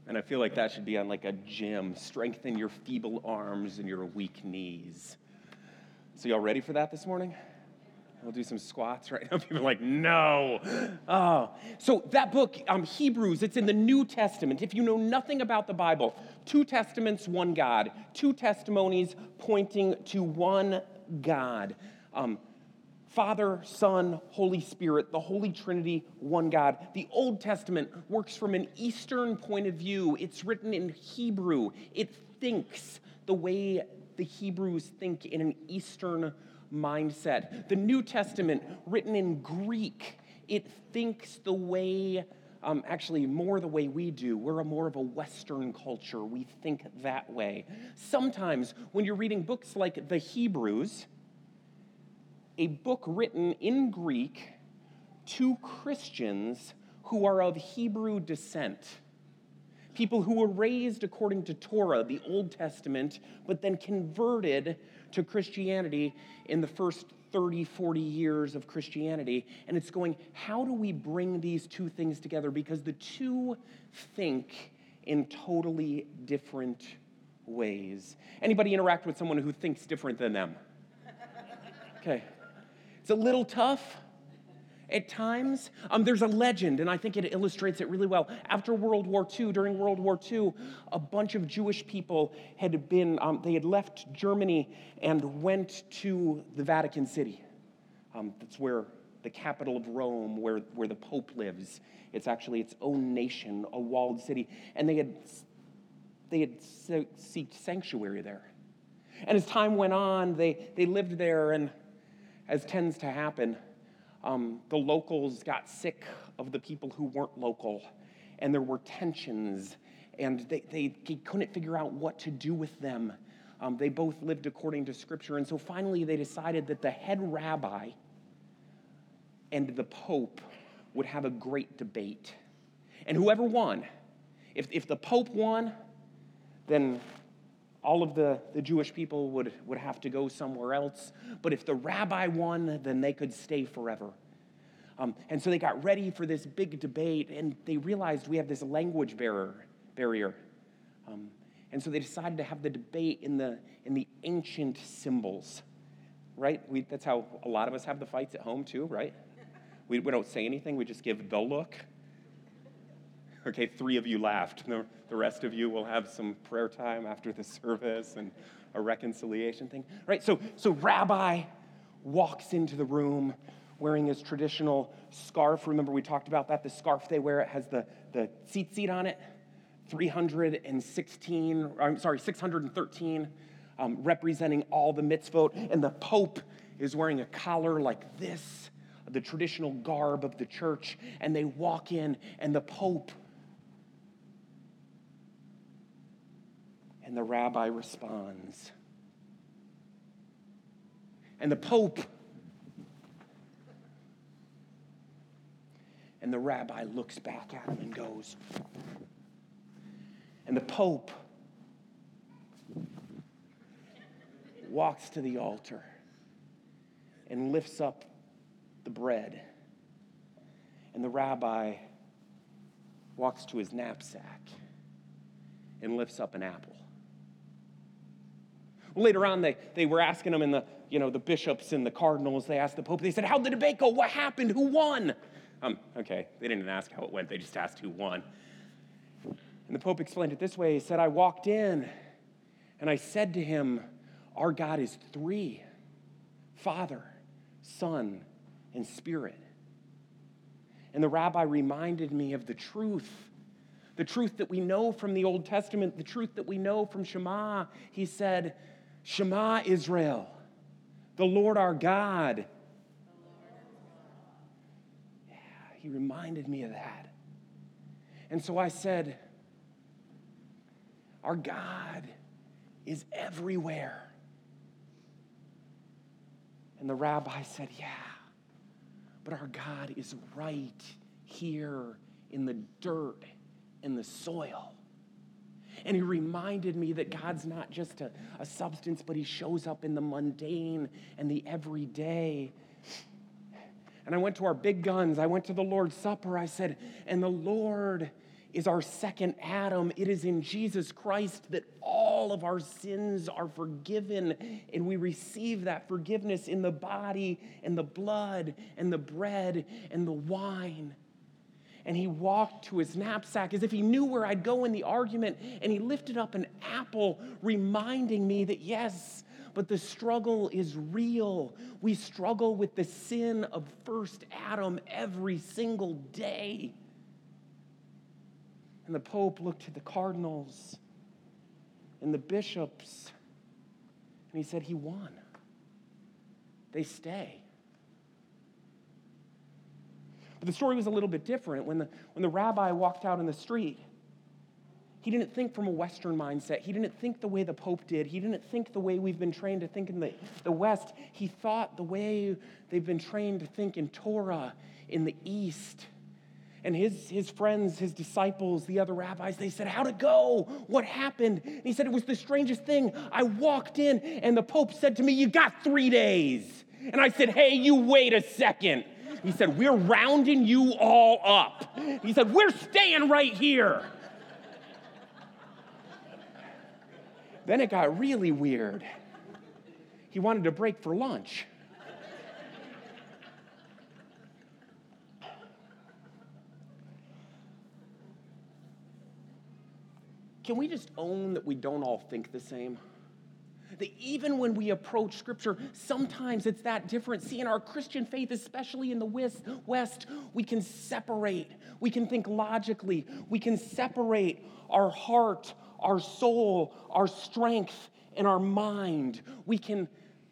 And I feel like that should be on like a gym. Strengthen your feeble arms and your weak knees. So y'all ready for that this morning? We'll do some squats right now. People are like, no. Oh. So that book, Hebrews, it's in the New Testament. If you know nothing about the Bible, 2 testaments, 1 God. 2 testimonies pointing to one God. Father, Son, Holy Spirit, the Holy Trinity, one God. The Old Testament works from an Eastern point of view. It's written in Hebrew. It thinks the way the Hebrews think in an Eastern mindset. The New Testament, written in Greek, it thinks the way, actually more the way we do. We're more of a Western culture. We think that way. Sometimes when you're reading books like the Hebrews, a book written in Greek to Christians who are of Hebrew descent. People who were raised according to Torah, the Old Testament, but then converted to Christianity in the first 30, 40 years of Christianity. And it's going, how do we bring these two things together? Because the two think in totally different ways. Anybody interact with someone who thinks different than them? Okay. It's a little tough at times. There's a legend, and I think it illustrates it really well. After World War II, during World War II, a bunch of Jewish people had been, they had left Germany and went to the Vatican City. That's where the capital of Rome, where the Pope lives. It's actually its own nation, a walled city. And they had sought sanctuary there. And as time went on, they lived there, and as tends to happen, the locals got sick of the people who weren't local, and there were tensions, and they couldn't figure out what to do with them. They both lived according to Scripture, and so finally they decided that the head rabbi and the Pope would have a great debate. And whoever won, if the Pope won, then all of the Jewish people would have to go somewhere else. But if the rabbi won, then they could stay forever. And so they got ready for this big debate, and they realized we have this language barrier. And so they decided to have the debate in the ancient symbols, right? That's how a lot of us have the fights at home too, right? We don't say anything, we just give the look. Okay, 3 of you laughed. The rest of you will have some prayer time after the service and a reconciliation thing. Right, so Rabbi walks into the room wearing his traditional scarf. Remember we talked about that, the scarf they wear, it has the tzitzit on it. 613, representing all the mitzvot. And the Pope is wearing a collar like this, the traditional garb of the church. And they walk in, and the Pope and the rabbi responds. And the Pope and the rabbi looks back at him and goes. And the Pope walks to the altar and lifts up the bread. And the rabbi walks to his knapsack and lifts up an apple. Later on, they were asking him, and the bishops and the cardinals, they asked the Pope, they said, how'd the debate go? What happened? Who won? Okay, they didn't ask how it went, they just asked who won. And the Pope explained it this way. He said, I walked in, and I said to him, our God is 3, Father, Son, and Spirit. And the rabbi reminded me of the truth that we know from the Old Testament, the truth that we know from Shema. He said, Shema Israel, the Lord our God. Yeah, he reminded me of that. And so I said, our God is everywhere. And the rabbi said, yeah, but our God is right here in the dirt, in the soil. And he reminded me that God's not just a substance, but he shows up in the mundane and the everyday. And I went to our big guns. I went to the Lord's Supper. I said, and the Lord is our second Adam. It is in Jesus Christ that all of our sins are forgiven, and we receive that forgiveness in the body and the blood and the bread and the wine. And he walked to his knapsack as if he knew where I'd go in the argument, and he lifted up an apple, reminding me that yes, but the struggle is real. We struggle with the sin of first Adam every single day. And the Pope looked to the cardinals and the bishops, and he said, he won. They stay. But the story was a little bit different. When the rabbi walked out in the street, he didn't think from a Western mindset. He didn't think the way the Pope did. He didn't think the way we've been trained to think in the West. He thought the way they've been trained to think in Torah in the East. And his friends, his disciples, the other rabbis, they said, how'd it go? What happened? And he said, it was the strangest thing. I walked in and the Pope said to me, you got 3 days. And I said, hey, you wait a second. He said, we're rounding you all up. He said, we're staying right here. Then it got really weird. He wanted to break for lunch. Can we just own that we don't all think the same? That even when we approach Scripture, sometimes it's that different. See, in our Christian faith, especially in the West, we can separate. We can think logically. We can separate our heart, our soul, our strength, and our mind. We can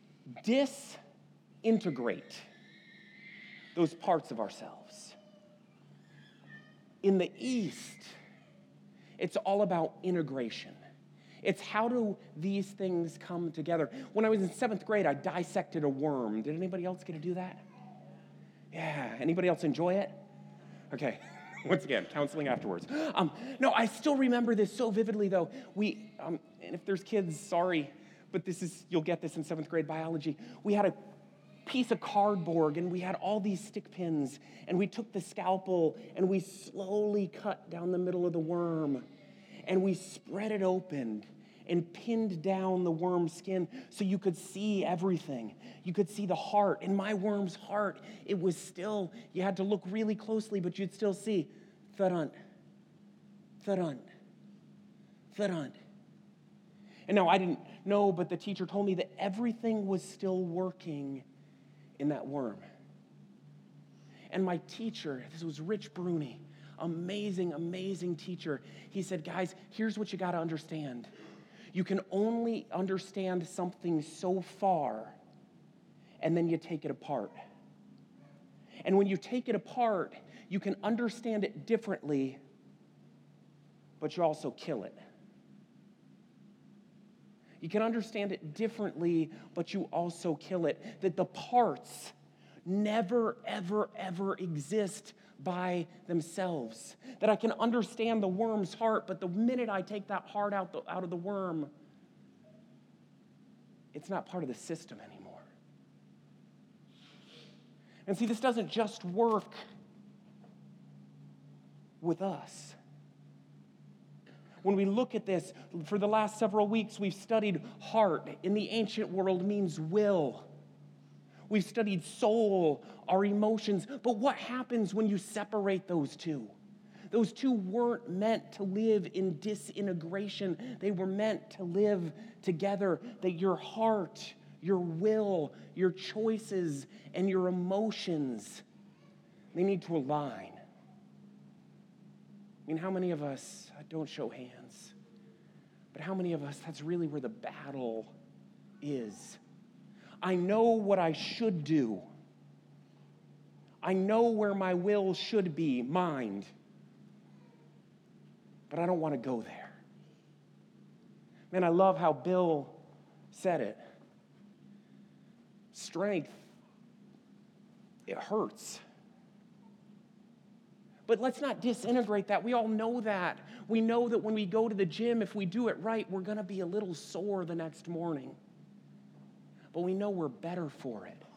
disintegrate those parts of ourselves. In the East, it's all about integration. It's how do these things come together? When I was in 7th grade, I dissected a worm. Did anybody else get to do that? Yeah. Anybody else enjoy it? Okay. Once again, counseling afterwards. No, I still remember this so vividly, though. And if there's kids, sorry, but you'll get this in 7th grade biology. We had a piece of cardboard, and we had all these stick pins, and we took the scalpel, and we slowly cut down the middle of the worm, and we spread it open and pinned down the worm's skin so you could see everything. You could see the heart. In my worm's heart, it was still, you had to look really closely, but you'd still see thud-unt, thud-unt, thud-unt. And now I didn't know, but the teacher told me that everything was still working in that worm. And my teacher, this was Rich Bruni, amazing, amazing teacher. He said, guys, here's what you got to understand. You can only understand something so far, and then you take it apart. And when you take it apart, you can understand it differently, but you also kill it. You can understand it differently, but you also kill it. That the parts never, ever, ever exist by themselves. That I can understand the worm's heart, but the minute I take that heart out of the worm, it's not part of the system anymore. And see, this doesn't just work with us. When we look at this, for the last several weeks, we've studied heart. In the ancient world means will. We've studied soul, our emotions. But what happens when you separate those two? Those two weren't meant to live in disintegration. They were meant to live together. That your heart, your will, your choices, and your emotions, they need to align. I mean, how many of us, don't show hands, but how many of us, that's really where the battle is? I know what I should do. I know where my will should be, mind, but I don't want to go there. Man, I love how Bill said it. Strength, it hurts. But let's not disintegrate that. We all know that. We know that when we go to the gym, if we do it right, we're going to be a little sore the next morning. But we know we're better for it.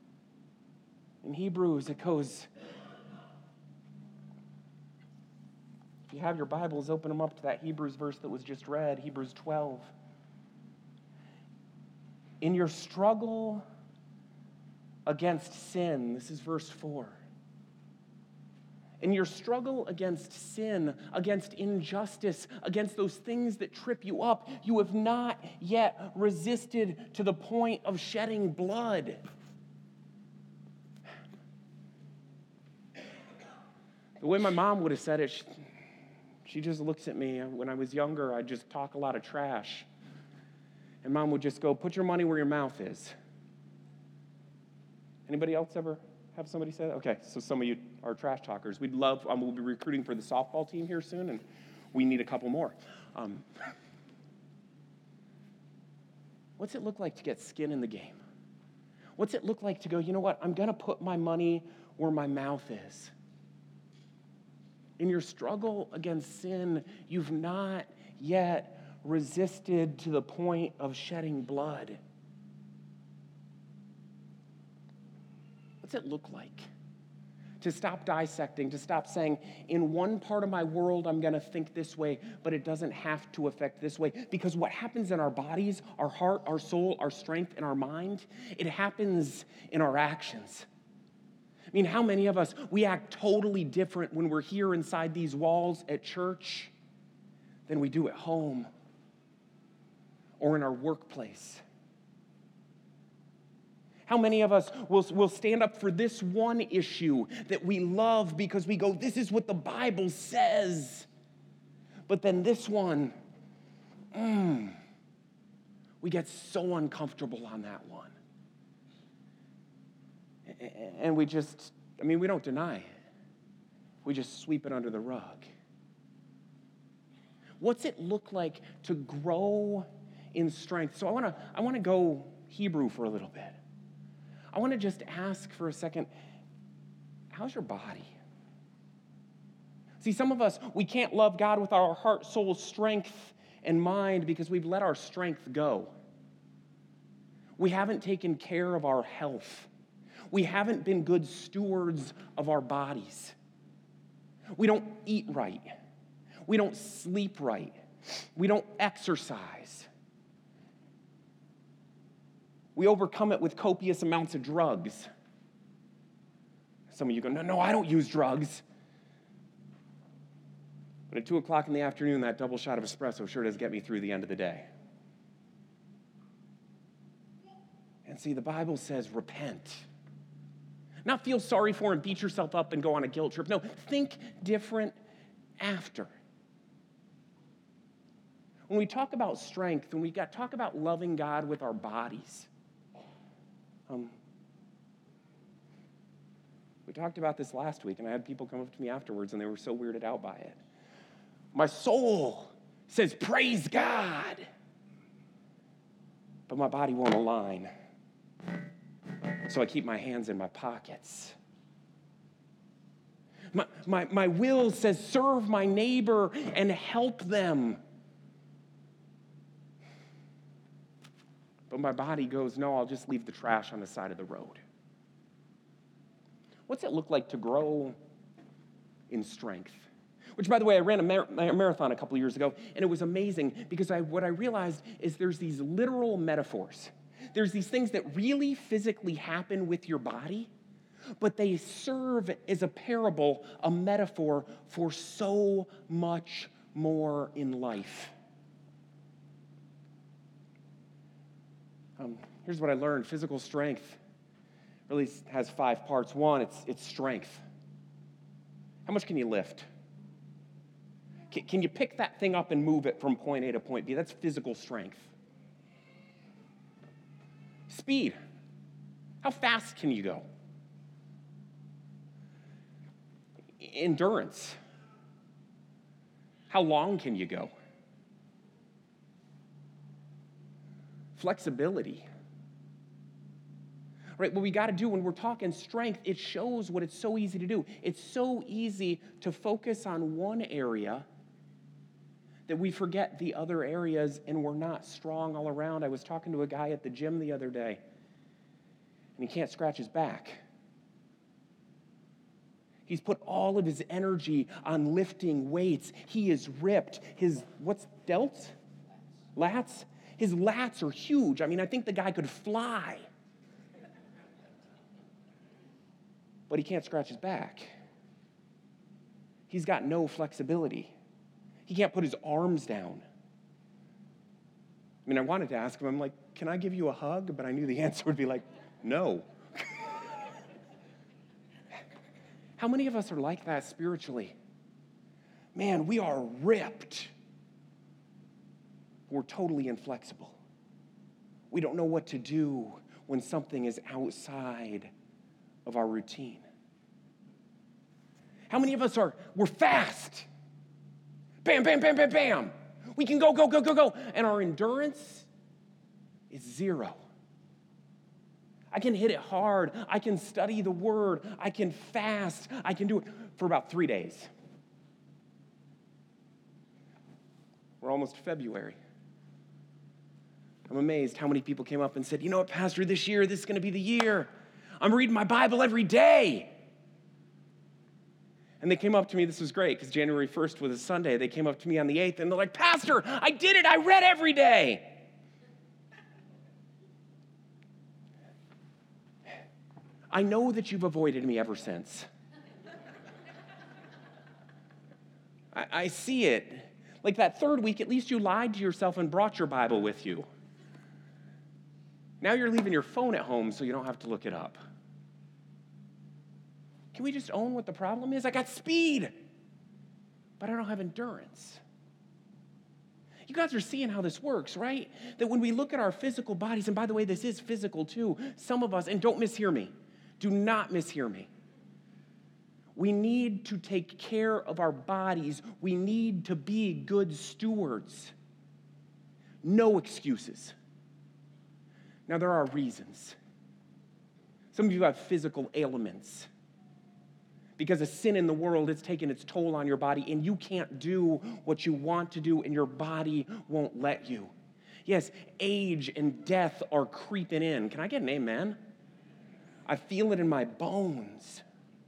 In Hebrews, it goes, If you have your Bibles, open them up to that Hebrews verse that was just read, Hebrews 12. In your struggle against sin, this is verse 4. In your struggle against sin, against injustice, against those things that trip you up, you have not yet resisted to the point of shedding blood. The way my mom would have said it, she just looks at me. When I was younger, I'd just talk a lot of trash. And Mom would just go, put your money where your mouth is. Anybody else ever have somebody say that? Okay, so some of you are trash talkers. We'll be recruiting for the softball team here soon, and we need a couple more. What's it look like to get skin in the game? What's it look like to go, you know what, I'm going to put my money where my mouth is? In your struggle against sin, you've not yet resisted to the point of shedding blood. What's it look like to stop dissecting, to stop saying, in one part of my world, I'm going to think this way, but it doesn't have to affect this way? Because what happens in our bodies, our heart, our soul, our strength, and our mind, it happens in our actions. I mean, how many of us, we act totally different when we're here inside these walls at church than we do at home or in our workplace? How many of us will stand up for this one issue that we love because we go, this is what the Bible says. But then this one, we get so uncomfortable on that one. And we don't deny it. We just sweep it under the rug. What's it look like to grow in strength? So I want to go Hebrew for a little bit. I want to just ask for a second, how's your body? See, some of us, we can't love God with our heart, soul, strength, and mind because we've let our strength go. We haven't taken care of our health. We haven't been good stewards of our bodies. We don't eat right. We don't sleep right. We don't exercise. We overcome it with copious amounts of drugs. Some of you go, no, I don't use drugs. But at 2 o'clock in the afternoon, that double shot of espresso sure does get me through the end of the day. And see, the Bible says repent. Not feel sorry for and beat yourself up and go on a guilt trip. No, think different after. When we talk about strength, when we talk about loving God with our bodies, we talked about this last week, and I had people come up to me afterwards, and they were so weirded out by it. My soul says, praise God, but my body won't align. So I keep my hands in my pockets. My will says, serve my neighbor and help them. But my body goes, no, I'll just leave the trash on the side of the road. What's it look like to grow in strength? Which, by the way, I ran a marathon a couple years ago, and it was amazing because what I realized is there's these literal metaphors. There's these things that really physically happen with your body, but they serve as a parable, a metaphor for so much more in life. Here's what I learned. Physical strength really has 5 parts. One, it's strength. How much can you lift? Can you pick that thing up and move it from point A to point B? That's physical strength. Speed. How fast can you go? Endurance. How long can you go? Flexibility. Right, what we got to do when we're talking strength, it shows what it's so easy to do. It's so easy to focus on one area that we forget the other areas and we're not strong all around. I was talking to a guy at the gym the other day, and he can't scratch his back. He's put all of his energy on lifting weights. He is ripped. His, what's delts? Lats? His lats are huge. I mean, I think the guy could fly. But he can't scratch his back. He's got no flexibility. He can't put his arms down. I mean, I wanted to ask him, I'm like, can I give you a hug? But I knew the answer would be like, no. How many of us are like that spiritually? Man, we are ripped. We're totally inflexible. We don't know what to do when something is outside of our routine. How many of us we're fast? Bam, bam, bam, bam, bam. We can go, go, go, go, go. And our endurance is zero. I can hit it hard. I can study the word. I can fast. I can do it for about 3 days. We're almost February. I'm amazed how many people came up and said, you know what, Pastor, this year, this is going to be the year. I'm reading my Bible every day. And they came up to me, this was great, because January 1st was a Sunday. They came up to me on the 8th, and they're like, Pastor, I did it. I read every day. I know that you've avoided me ever since. I see it. Like that third week, at least you lied to yourself and brought your Bible with you. Now you're leaving your phone at home so you don't have to look it up. Can we just own what the problem is? I got speed, but I don't have endurance. You guys are seeing how this works, right? That when we look at our physical bodies, and by the way, this is physical too, some of us, and don't mishear me, do not mishear me. We need to take care of our bodies. We need to be good stewards. No excuses. Now, there are reasons. Some of you have physical ailments. Because of sin in the world, it's taken its toll on your body, and you can't do what you want to do, and your body won't let you. Yes, age and death are creeping in. Can I get an amen? I feel it in my bones.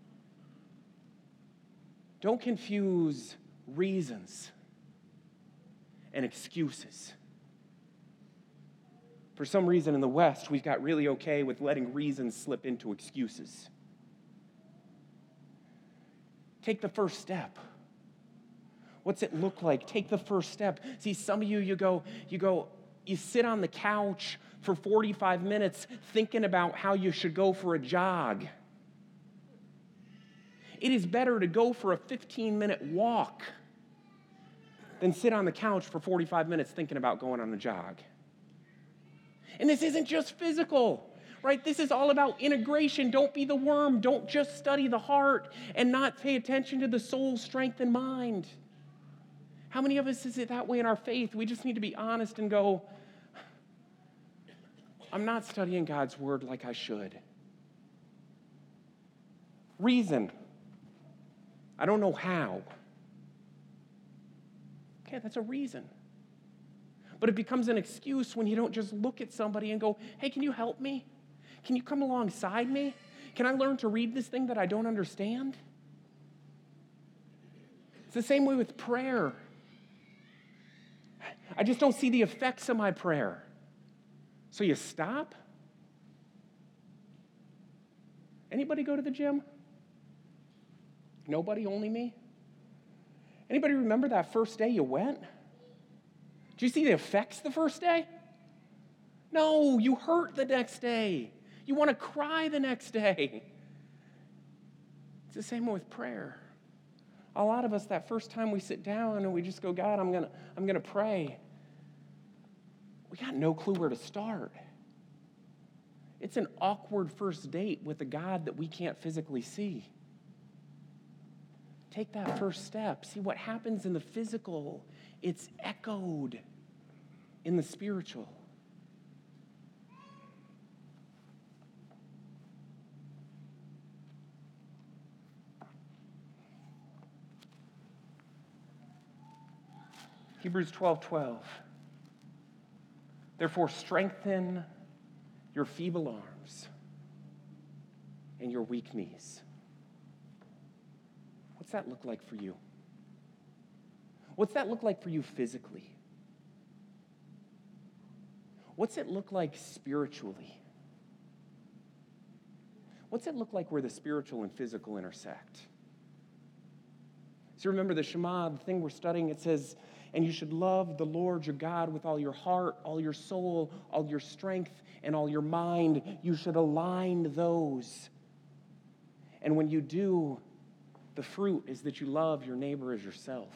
Don't confuse reasons and excuses. For some reason in the West, we've got really okay with letting reasons slip into excuses. Take the first step. What's it look like? Take the first step. See, some of you, you sit on the couch for 45 minutes thinking about how you should go for a jog. It is better to go for a 15-minute walk than sit on the couch for 45 minutes thinking about going on a jog. And this isn't just physical, right? This is all about integration. Don't be the worm. Don't just study the heart and not pay attention to the soul, strength, and mind. How many of us is it that way in our faith? We just need to be honest and go, I'm not studying God's word like I should. Reason. I don't know how. Okay, that's a reason. But it becomes an excuse when you don't just look at somebody and go, hey, can you help me? Can you come alongside me? Can I learn to read this thing that I don't understand? It's the same way with prayer. I just don't see the effects of my prayer. So you stop? Anybody go to the gym? Nobody, only me? Anybody remember that first day you went? Did you see the effects the first day? No, you hurt the next day. You want to cry the next day. It's the same with prayer. A lot of us, that first time we sit down and we just go, God, I'm gonna pray. We got no clue where to start. It's an awkward first date with a God that we can't physically see. Take that first step. See what happens in the physical. It's echoed in the spiritual. Hebrews 12:12. Therefore, strengthen your feeble arms and your weak knees. What's that look like for you? What's that look like for you physically? What's it look like spiritually? What's it look like where the spiritual and physical intersect? So remember the Shema, the thing we're studying, it says, and you should love the Lord your God with all your heart, all your soul, all your strength, and all your mind. You should align those. And when you do, the fruit is that you love your neighbor as yourself.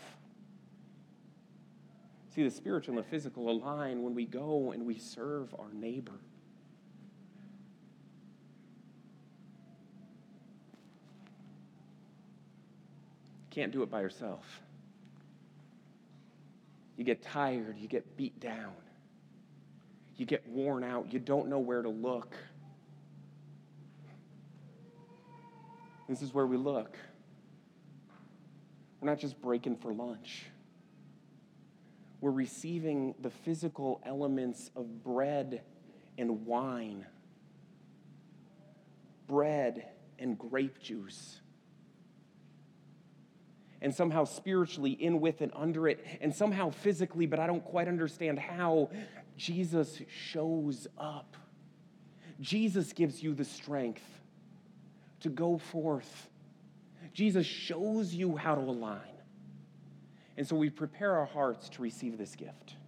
See, the spiritual and the physical align when we go and we serve our neighbor. You can't do it by yourself. You get tired, you get beat down, you get worn out, you don't know where to look. This is where we look. We're not just breaking for lunch. We're receiving the physical elements of bread and wine, bread and grape juice. And somehow spiritually in with and under it, and somehow physically, but I don't quite understand how, Jesus shows up. Jesus gives you the strength to go forth. Jesus shows you how to align. And so we prepare our hearts to receive this gift.